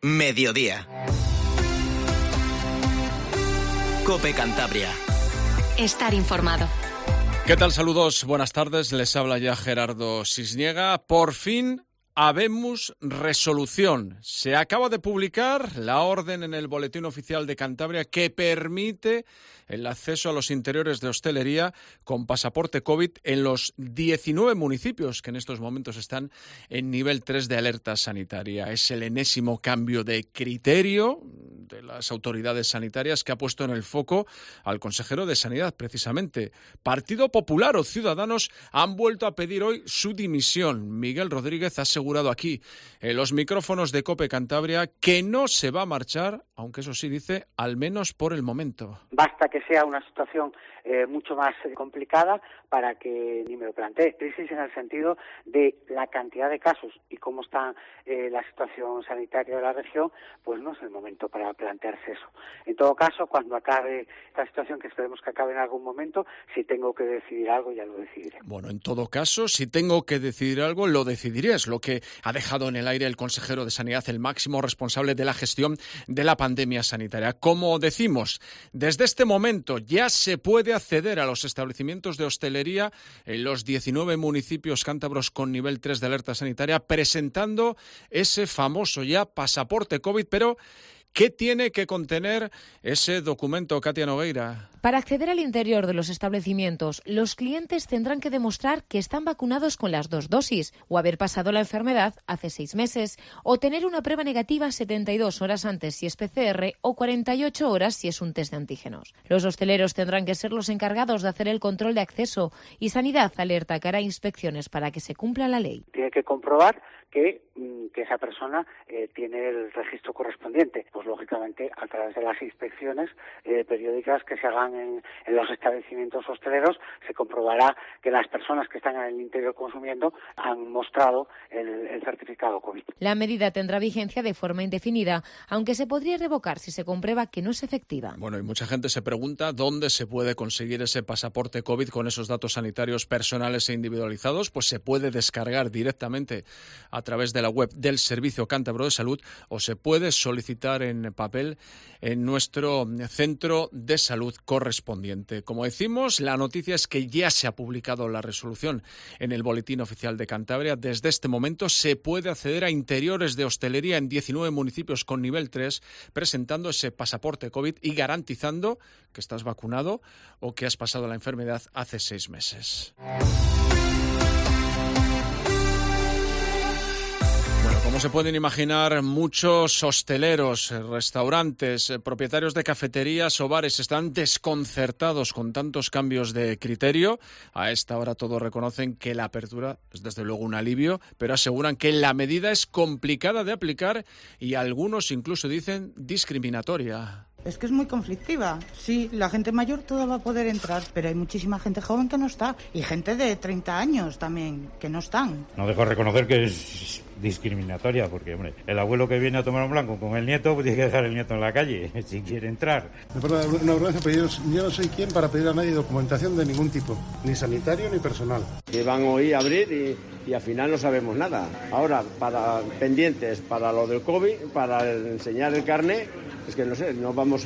Mediodía. COPE Cantabria. Estar informado. ¿Qué tal? Saludos, buenas tardes. Les habla ya Gerardo Cisniega. Por fin habemos resolución. Se acaba de publicar la orden en el Boletín Oficial de Cantabria que permite el acceso a los interiores de hostelería con pasaporte COVID en los 19 municipios que en estos momentos están en nivel 3 de alerta sanitaria. Es el enésimo cambio de criterio de las autoridades sanitarias que ha puesto en el foco al consejero de Sanidad, precisamente. Partido Popular o Ciudadanos han vuelto a pedir hoy su dimisión. Miguel Rodríguez ha asegurado aquí en los micrófonos de COPE Cantabria que no se va a marchar, aunque eso sí dice, al menos por el momento. Basta que sea una situación mucho más complicada para que ni me lo plantee. Crisis en el sentido de la cantidad de casos y cómo está la situación sanitaria de la región, pues no es el momento para plantearse eso. En todo caso, cuando acabe esta situación, que esperemos que acabe en algún momento, si tengo que decidir algo, ya lo decidiré. Bueno, en todo caso, si tengo que decidir algo, lo decidiré. Es lo que ha dejado en el aire el consejero de Sanidad, el máximo responsable de la gestión de la pandemia sanitaria. Como decimos, desde este momento ya se puede acceder a los establecimientos de hostelería en los 19 municipios cántabros con nivel 3 de alerta sanitaria, presentando ese famoso ya pasaporte COVID, pero ¿qué tiene que contener ese documento, Katia Nogueira? Para acceder al interior de los establecimientos, los clientes tendrán que demostrar que están vacunados con las 2 dosis, o haber pasado la enfermedad hace 6 meses, o tener una prueba negativa 72 horas antes si es PCR o 48 horas si es un test de antígenos. Los hosteleros tendrán que ser los encargados de hacer el control de acceso y Sanidad alerta que hará inspecciones para que se cumpla la ley. Tiene que comprobar que esa persona tiene el registro correspondiente. Pues lógicamente a través de las inspecciones periódicas que se hagan en los establecimientos hosteleros se comprobará que las personas que están en el interior consumiendo han mostrado el certificado COVID. La medida tendrá vigencia de forma indefinida, aunque se podría revocar si se comprueba que no es efectiva. Bueno, y mucha gente se pregunta dónde se puede conseguir ese pasaporte COVID con esos datos sanitarios personales e individualizados. Pues se puede descargar directamente a través de la web del Servicio Cántabro de Salud o se puede solicitar en papel en nuestro centro de salud correspondiente. Como decimos, la noticia es que ya se ha publicado la resolución en el Boletín Oficial de Cantabria. Desde este momento se puede acceder a interiores de hostelería en 19 municipios con nivel 3, presentando ese pasaporte COVID y garantizando que estás vacunado o que has pasado la enfermedad hace 6 meses. Como se pueden imaginar, muchos hosteleros, restaurantes, propietarios de cafeterías o bares están desconcertados con tantos cambios de criterio. A esta hora todos reconocen que la apertura es desde luego un alivio, pero aseguran que la medida es complicada de aplicar y algunos incluso dicen discriminatoria. Es que es muy conflictiva. Sí, la gente mayor toda va a poder entrar, pero hay muchísima gente joven que no está y gente de 30 años también que no están. No dejo de reconocer que es discriminatoria, porque, hombre, el abuelo que viene a tomar un blanco con el nieto, pues tiene que dejar el nieto en la calle, si quiere entrar. Una vergüenza, pero yo no soy quien para pedir a nadie documentación de ningún tipo, ni sanitario ni personal. Que van hoy a abrir y al final no sabemos nada. Ahora, para pendientes, para lo del COVID, para enseñar el carnet, es que no sé, no vamos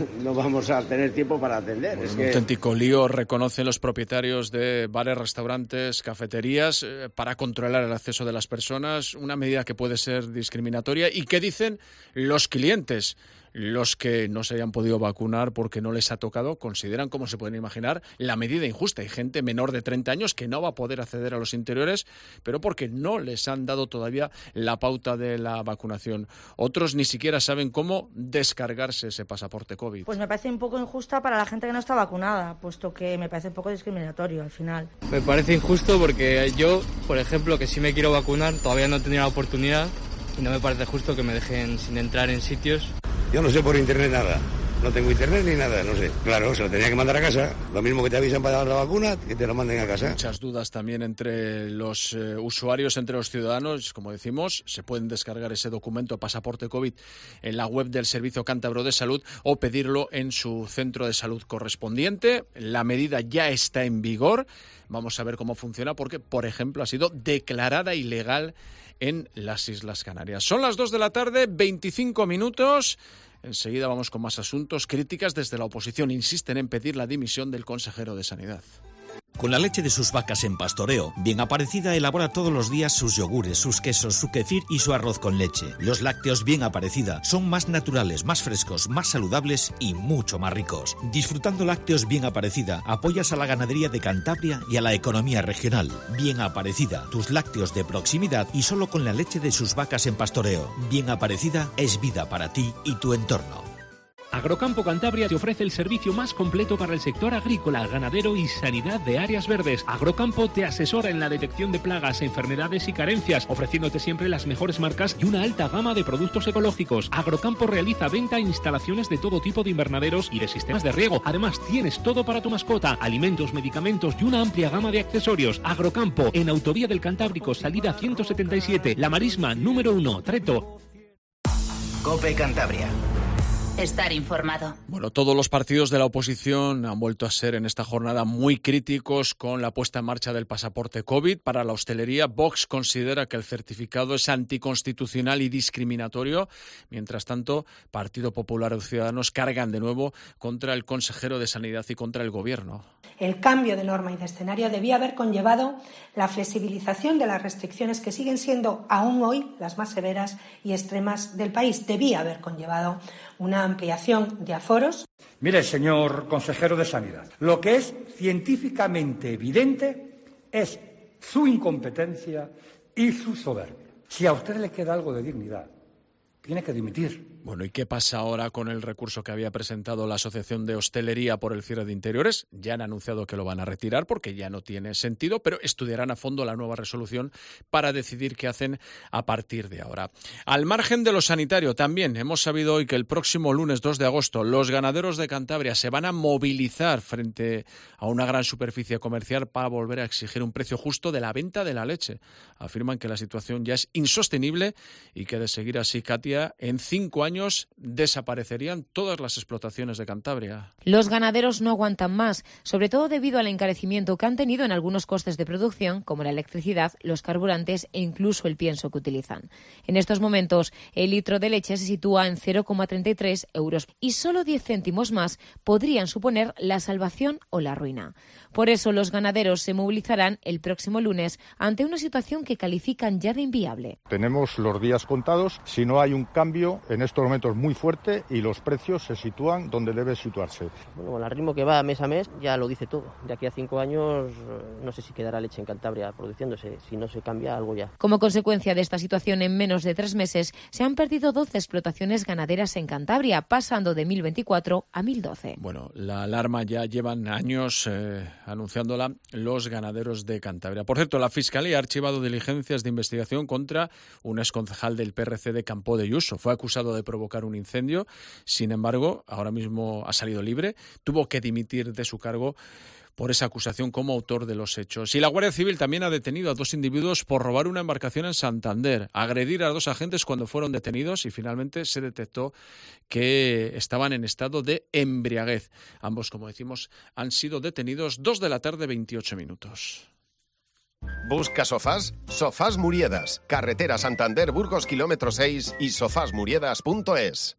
a tener tiempo para atender. Un auténtico lío, reconocen los propietarios de bares, restaurantes, cafeterías, para controlar el acceso de las personas, una medida que puede ser discriminatoria. ¿Y qué dicen los clientes? Los que no se hayan podido vacunar porque no les ha tocado consideran, como se pueden imaginar, la medida injusta. Hay gente menor de 30 años que no va a poder acceder a los interiores, pero porque no les han dado todavía la pauta de la vacunación. Otros ni siquiera saben cómo descargarse ese pasaporte COVID. Pues me parece un poco injusta para la gente que no está vacunada, puesto que me parece un poco discriminatorio al final. Me parece injusto porque yo, por ejemplo, que sí me quiero vacunar, todavía no he tenido la oportunidad y no me parece justo que me dejen sin entrar en sitios. Yo no sé por internet nada, no tengo internet ni nada, no sé. Claro, se lo tenía que mandar a casa, lo mismo que te avisan para dar la vacuna, que te lo manden a casa. Muchas dudas también entre los usuarios, entre los ciudadanos. Como decimos, se pueden descargar ese documento, pasaporte COVID, en la web del Servicio Cántabro de Salud o pedirlo en su centro de salud correspondiente. La medida ya está en vigor. Vamos a ver cómo funciona porque, por ejemplo, ha sido declarada ilegal en las Islas Canarias. Son las 2 de la tarde, 25 minutos. Enseguida vamos con más asuntos. Críticas desde la oposición insisten en pedir la dimisión del consejero de Sanidad. Con la leche de sus vacas en pastoreo, Bien Aparecida elabora todos los días sus yogures, sus quesos, su kefir y su arroz con leche. Los lácteos Bien Aparecida son más naturales, más frescos, más saludables y mucho más ricos. Disfrutando lácteos Bien Aparecida, apoyas a la ganadería de Cantabria y a la economía regional. Bien Aparecida, tus lácteos de proximidad y solo con la leche de sus vacas en pastoreo. Bien Aparecida es vida para ti y tu entorno. Agrocampo Cantabria te ofrece el servicio más completo para el sector agrícola, ganadero y sanidad de áreas verdes. Agrocampo te asesora en la detección de plagas, enfermedades y carencias, ofreciéndote siempre las mejores marcas y una alta gama de productos ecológicos. Agrocampo realiza venta e instalaciones de todo tipo de invernaderos y de sistemas de riego. Además, tienes todo para tu mascota, alimentos, medicamentos y una amplia gama de accesorios. Agrocampo, en Autovía del Cantábrico, salida 177, La Marisma, número 1, Treto. COPE Cantabria. Estar informado. Bueno, todos los partidos de la oposición han vuelto a ser en esta jornada muy críticos con la puesta en marcha del pasaporte COVID. Para la hostelería, Vox considera que el certificado es anticonstitucional y discriminatorio. Mientras tanto, Partido Popular y Ciudadanos cargan de nuevo contra el consejero de Sanidad y contra el Gobierno. El cambio de norma y de escenario debía haber conllevado la flexibilización de las restricciones que siguen siendo aún hoy las más severas y extremas del país. Debía haber conllevado una ampliación de aforos. Mire, señor consejero de Sanidad, lo que es científicamente evidente es su incompetencia y su soberbia. Si a usted le queda algo de dignidad, tiene que dimitir. Bueno, ¿y qué pasa ahora con el recurso que había presentado la Asociación de Hostelería por el cierre de interiores? Ya han anunciado que lo van a retirar porque ya no tiene sentido, pero estudiarán a fondo la nueva resolución para decidir qué hacen a partir de ahora. Al margen de lo sanitario, también hemos sabido hoy que el próximo lunes 2 de agosto los ganaderos de Cantabria se van a movilizar frente a una gran superficie comercial para volver a exigir un precio justo de la venta de la leche. Afirman que la situación ya es insostenible y que de seguir así, Katia, en 5 años desaparecerían todas las explotaciones de Cantabria. Los ganaderos no aguantan más, sobre todo debido al encarecimiento que han tenido en algunos costes de producción, como la electricidad, los carburantes e incluso el pienso que utilizan. En estos momentos, el litro de leche se sitúa en 0,33 euros y solo 10 céntimos más podrían suponer la salvación o la ruina. Por eso, los ganaderos se movilizarán el próximo lunes ante una situación que califican ya de inviable. Tenemos los días contados, si no hay un cambio en estos momentos muy fuerte y los precios se sitúan donde debe situarse. Bueno, con el ritmo que va mes a mes ya lo dice todo. De aquí a 5 años no sé si quedará leche en Cantabria produciéndose, si no se cambia algo ya. Como consecuencia de esta situación, en menos de 3 meses se han perdido 12 explotaciones ganaderas en Cantabria, pasando de 1024 a 1012. Bueno, la alarma ya llevan años anunciándola los ganaderos de Cantabria. Por cierto, la Fiscalía ha archivado diligencias de investigación contra un exconcejal del PRC de Campo de Ayuso. Fue acusado de provocar un incendio. Sin embargo, ahora mismo ha salido libre. Tuvo que dimitir de su cargo por esa acusación como autor de los hechos. Y la Guardia Civil también ha detenido a 2 individuos por robar una embarcación en Santander, agredir a 2 agentes cuando fueron detenidos y finalmente se detectó que estaban en estado de embriaguez. Ambos, como decimos, han sido detenidos 2 de la tarde, 28 minutos. ¿Busca sofás? Sofás Muriedas. Carretera Santander, Burgos, kilómetro 6 y sofasmuriedas.es.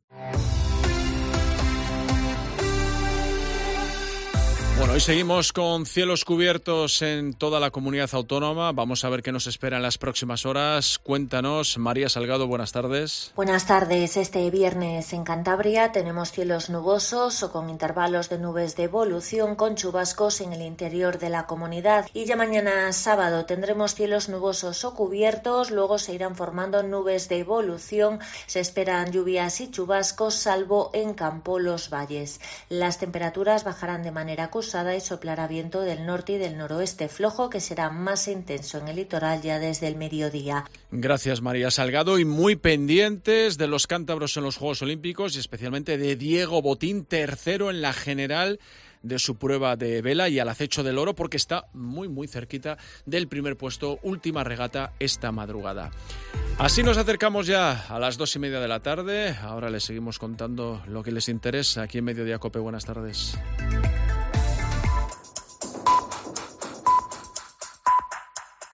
Bueno, hoy seguimos con cielos cubiertos en toda la comunidad autónoma. Vamos a ver qué nos espera en las próximas horas. Cuéntanos, María Salgado, buenas tardes. Buenas tardes. Este viernes en Cantabria tenemos cielos nubosos o con intervalos de nubes de evolución con chubascos en el interior de la comunidad. Y ya mañana sábado tendremos cielos nubosos o cubiertos, luego se irán formando nubes de evolución. Se esperan lluvias y chubascos, salvo en Campo Los Valles. Las temperaturas bajarán de manera acusada y soplará viento del norte y del noroeste flojo, que será más intenso en el litoral ya desde el mediodía. Gracias, María Salgado, y muy pendientes de los cántabros en los Juegos Olímpicos y especialmente de Diego Botín, tercero en la general de su prueba de vela y al acecho del oro porque está muy cerquita del primer puesto, última regata esta madrugada. Así nos acercamos ya a las 2:30 de la tarde. Ahora les seguimos contando lo que les interesa aquí en Mediodía Cope. Buenas tardes.